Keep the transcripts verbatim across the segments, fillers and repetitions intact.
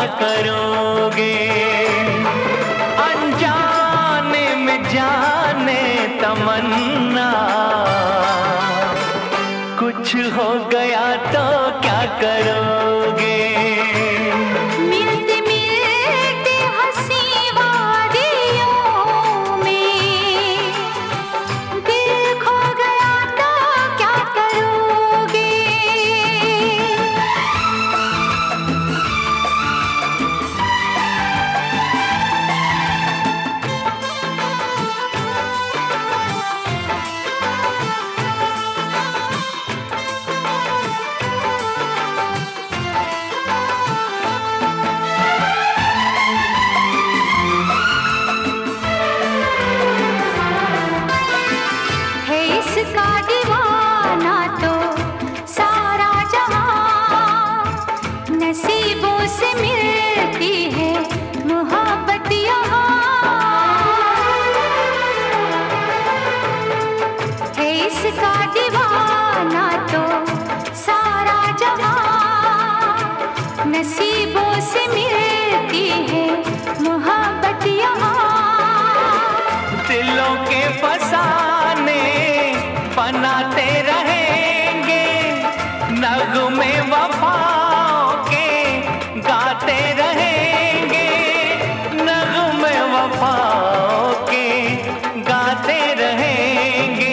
करोगे? अनजाने में जाने तमन्ना, कुछ हो गया तो क्या करोगे? मिलते मिलते हंसी वादियों में दिल खो गया तो क्या करोगे? इसका दीवाना तो सारा जहां, नसीबों से मिलती है मोहब्बत यहाँ। है इसका दीवाना तो सारा जहां, नसीबों से मिलती है मोहब्बत यहाँ। दिलों के फसाने बनाते रहेंगे, नगमे वफाओं के गाते रहेंगे, नगमे वफाओं के गाते रहेंगे।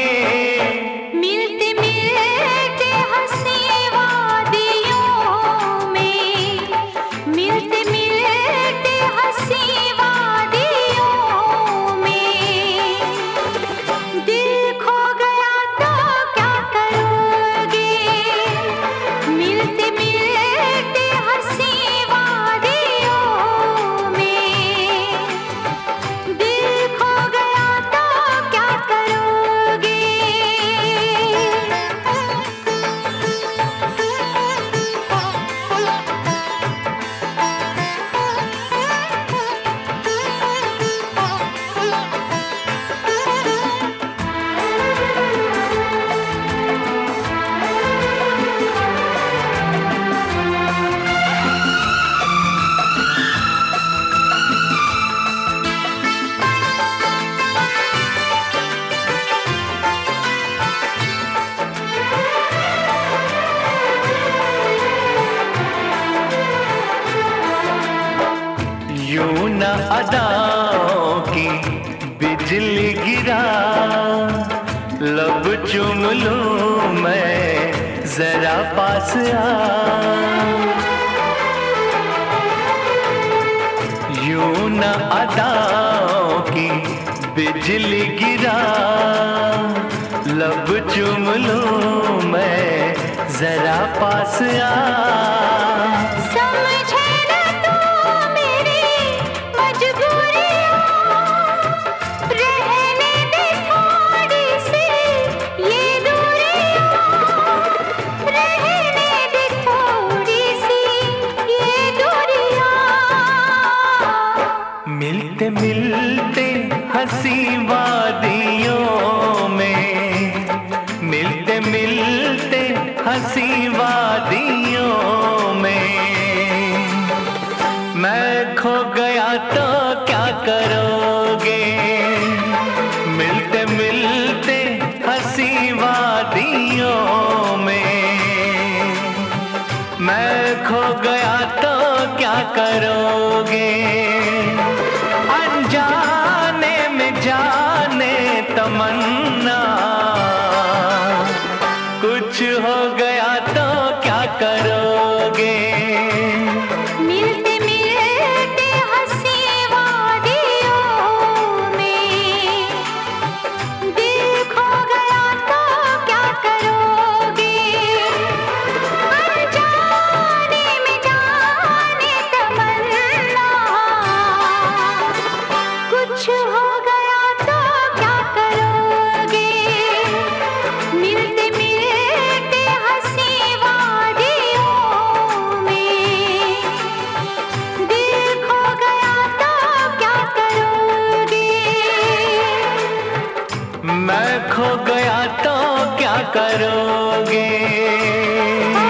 मिलते मिलते हंसी वादियों में, मिलते मिलते हंसी वादियों में दिल खो गया तो क्या करोगे? मिलते मिलते हंसी वादियों में दिल खो गया तो क्या करोगे? यूं न अदाओं की बिजली गिरा, लब चूम लूं मैं जरा पास आ। यूं न अदाओं की बिजली गिरा, लब चूम लूं मैं जरा पास आ। समझे न तू मेरी मजबूरियाँ, रहने दे थोड़ी सी ये दूरियाँ, रहने दे थोड़ी सी ये दूरियाँ। मिलते मिलते हंसी वादियों में, मिलते मिलते हंसी वादियों में मैं खो गया तो क्या करोगे? मिलते मिलते हंसी वादियों में मैं खो गया तो क्या करोगे? अनजाने में जाने तमन्ना, कुछ हो गया तो क्या करोगे? मिलते मिलते हंसी वादियों में दिल खो गया तो क्या करोगे? अनजाने में जाने तमन्ना, कुछ हो गया तो क्या करोगे? मिलते मिलते हंसी वादियों में दिल खो गया तो क्या करोगे? मैं खो गया तो क्या करोगे?